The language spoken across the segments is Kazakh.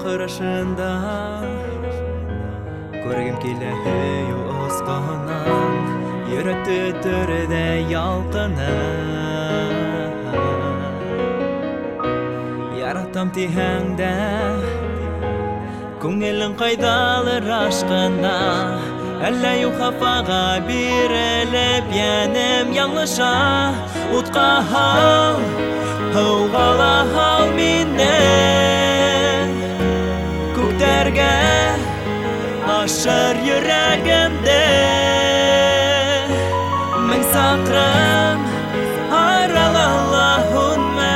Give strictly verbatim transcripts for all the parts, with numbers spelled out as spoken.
карашында көргем килә һөю ызганан, йөрәкте төрдә ялкыны. Яратам тиһәңдә, күңелең кайдалыр ашкына, әллә юк хафага бирелеп янем яңлыша. Утка һал, һауга ла һал мине, күктәргә ашыр йөрәгемдә. Мең сакрым аралала һунмә,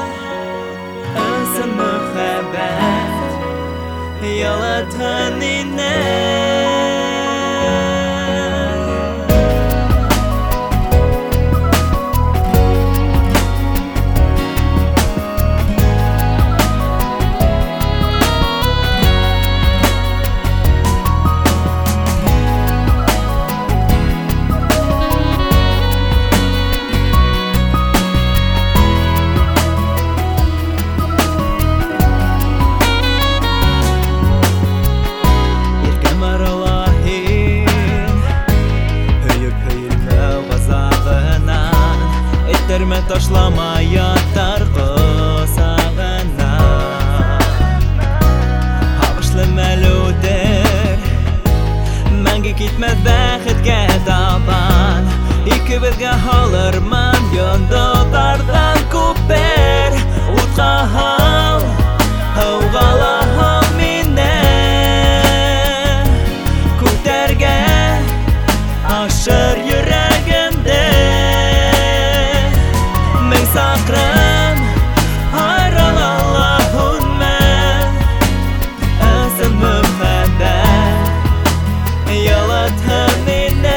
ысын мөхәббәт ялатһын инне. Терме ташлама ятар кысагына, һавышлы мәлүдер, мәңге китмәс бәхеткә табан. Икебезгә һалырмын йондыҙҙарҙан күпер. Утҡа һал, һыуға ла һал мине, күтәргә ашыр йөрәгемде. Мең сакрым аралала һунмә, ысын мөхәббәт ялатһын инне.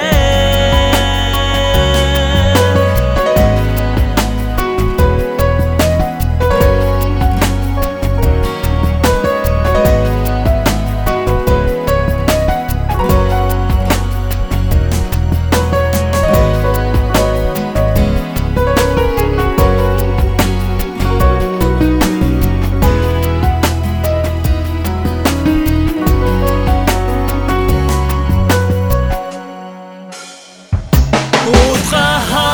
Утка